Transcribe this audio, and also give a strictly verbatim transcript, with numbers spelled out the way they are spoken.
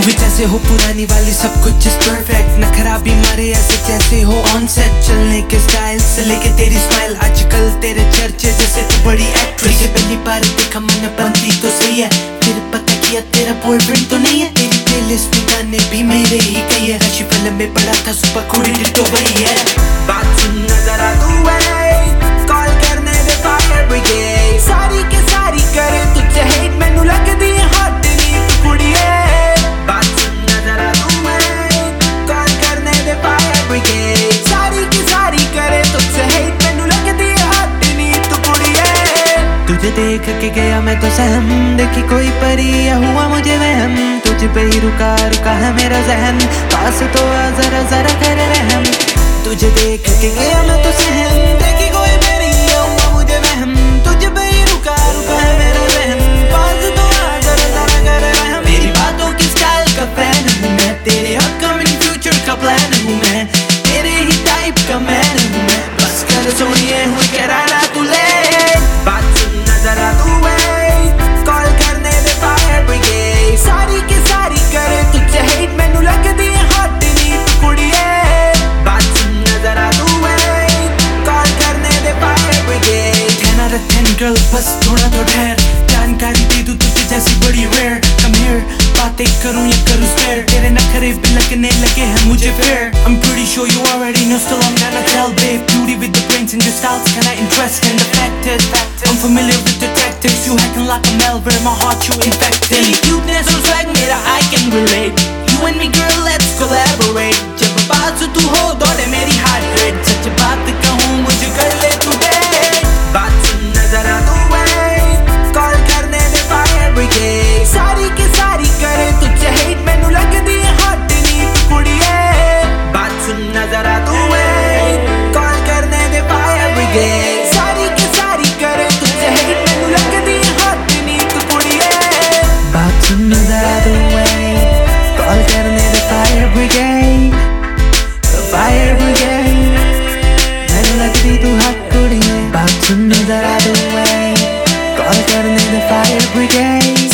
भी जैसे हो पुरानी वाली, सब कुछ इज परफेक्ट। न खराबी मारे ऐसे जैसे हो ऑन सेट। चलने के स्टाइल से लेके तेरी स्माइल, आजकल तेरे चर्चे जैसे तू बड़ी एक्ट्रेस। तुझे पहली बार देखा मन बनती तो सही है, फिर पता किया तेरा बॉयफ्रेंड तो नहीं है। तेरी प्लेलिस्ट में गाने भी मेरे ही कई है। राशि फिल्म में पड़ा था सुपर कुड़ी तो वही है। बात सुनना जरा तू कॉल करने दे फायर ब्रिगेड। सारी के सारी करे तुझसे हेट, मैनू लगदी हॉट नी तू कुड़िए। बात सुनना जरा तू कॉल करने दे फायर ब्रिगेड। सारी की सारी करे तुझसे हेट, मैनू लगदी हॉट नी तू कुड़िए। तुझे देख के गया मैं तो सहम, देखी कोई परी या हुआ मुझे वहम। तुझ पे ही रुका रुका है मेरा जहन, पास तो आ जरा जरा कर रहम। तुझे देख के गया मैं तो सहम, देखी कोई परी या हुआ मुझे वहम। तुझ पे ही रुका रुका है मेरा जहन, पास तो आ जरा जरा कर रहम। मेरी बातों की स्टाइल का फैन हूँ मैं, तेरे अपकमिंग फ्यूचर का प्लान हूँ मैं, तेरे ही टाइप का मैन हूँ मैं। बस कर सोनिए हुई कराना तू ले। बात सुनना जरा तू कॉल करने दे फायर ब्रिगेड। सारी के सारी करे तुझसे हेट, मैनू लगदी हॉट नी तू कुड़िए। बात सुनना जरा तू कॉल करने दे फायर ब्रिगेड। कहना रखन गर्ल बस थोड़ा तो ठहर, जानकारी दे दूं तुझे जैसी बड़ी रेयर। कम हियर बातें करूं या करूं स्पेयर, तेरे नखरे भी लगने लगे हैं मुझे fair. I'm pretty sure you already know, still I'm gonna tell babe. Beauty with the brains and your styles kinda interesting. The fact is, I'm familiar with the tactics. You hacking like a malware, my heart you infected. तेरी cuteness और swag मेरा I can relate. You and me girl let's collaborate. जब बात तू हो दौड़े मेरी heart rate। सच बात कहूँ मुझे कर ले तू date। बात सुनना जरा तू कॉल करने दे फायर ब्रिगेड। सारी के सारी करे तुझसे हेट, मैनू लगदी हॉट नी तू कुड़िए। बात सुनना जरा तू कॉल करने दे फायर ब्रिगेड। सारी के सारी करे तुझसे हेट, मैनू लगदी हॉट नी तू कुड़िए। बात सुन जरा तू कॉल करने दे फायर ब्रिगेड, फायर ब्रिगेड। मैनू लगदी तू हॉट कुड़ी है। बात सुन जरा तू कॉल करने दे फायर ब्रिगेड।